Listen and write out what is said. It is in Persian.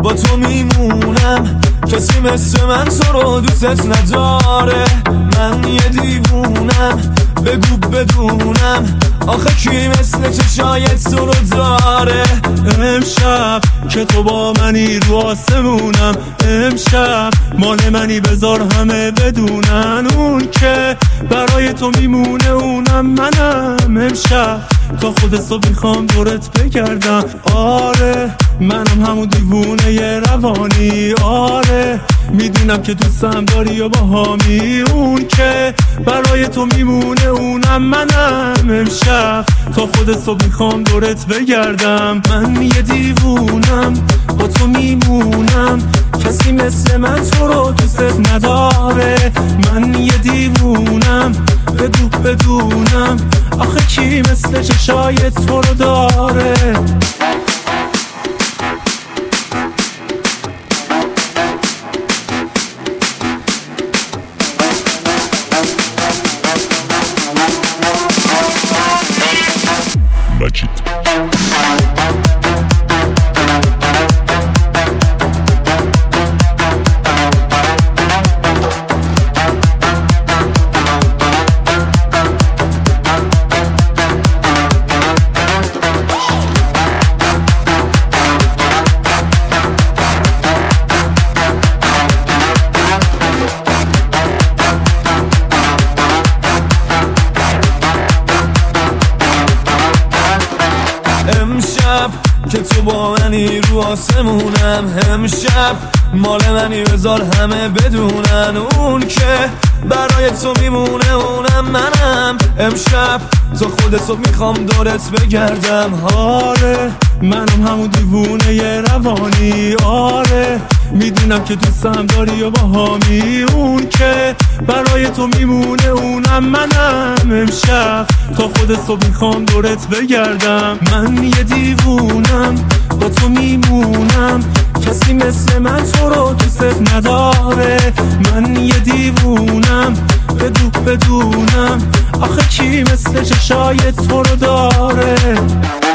با تو میمونم، کسی مثل من تو رو دوست نداره. من یه دیوونم، بگو بدونم، آخه کی مثل چشایت تو رو داره. امشب که تو با منی رو آسمونم، امشب مال منی بذار همه بدونن، اون که برای تو میمونه اونم منم. امشب تا خود صبح میخوام دورت بگردم، آره منم همون دیوونه ی روانی، آره میدونم که دوستم داری و باهامی، اون که برای تو میمونه اونم منم. امشب تا خود صبح میخوام دورت بگردم، من یه دیوونم با تو میمونم، کسی مثل من تو رو دوست نداره. من یه دیوونم، بدونم، آخه کی مثل چشای تو رو داره. امشب که تو با منی رو آسمونم، امشب مال منی بذار همه بدونن، اون که برای تو میمونه اونم منم. امشب تا خود صبح میخوام دورت بگردم، آره منم همون دیوونه ی روانی، آره میدونم که دوستم داری و باهامی، اون که برای تو میمونه اونم منم. امشب تا خود صبح میخوام دورت بگردم، من یه دیوونم با تو میمونم، کسی مثل من تو رو دوست نداره. من یه دیوونم، بدونم، آخه کی مثل چشای تو رو داره.